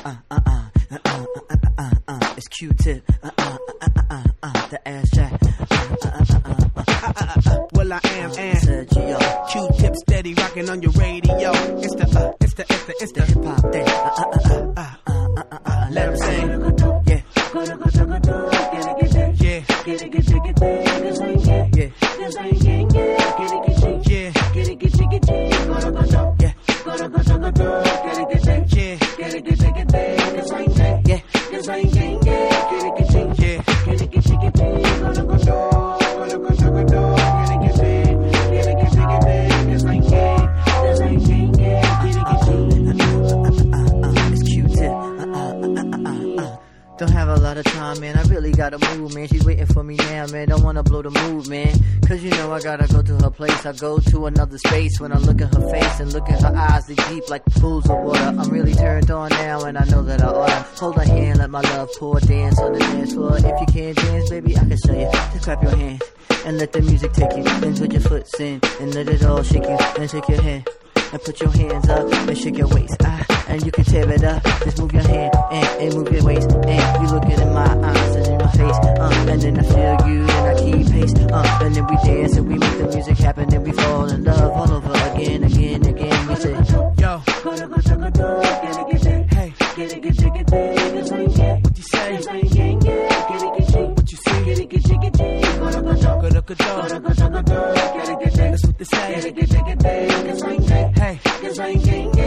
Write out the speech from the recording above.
It's Q-Tip, the ass jack. Well, I am Q-Tip steady rocking on your radio. It's the hip hop thing. Let 'em sing. Yeah. Don't have a lot of time, man. I really gotta move, man. She's waiting for me now, man. Don't wanna blow the mood, man. Cause you know I gotta go to her place. I go to another space when I look at her face and look at her eyes. They deep like pools of water. I'm really turned on now and I know that I oughta hold her hand, let my love pour, dance on the dance floor. If you can't dance, baby, I can show you. Just clap your hands and let the music take you. Then put your foot in and let it all shake you. Then shake your head and put your hands up and shake your waist. And you can tear it up. Just move your hand and move your waist. And you looking in my eyes and in my face. And then I feel you and I keep pace. And then we dance and we make the music happen and we fall in love all over again. We say, yo, hey, what you say? What you see? That's what they say. Hey.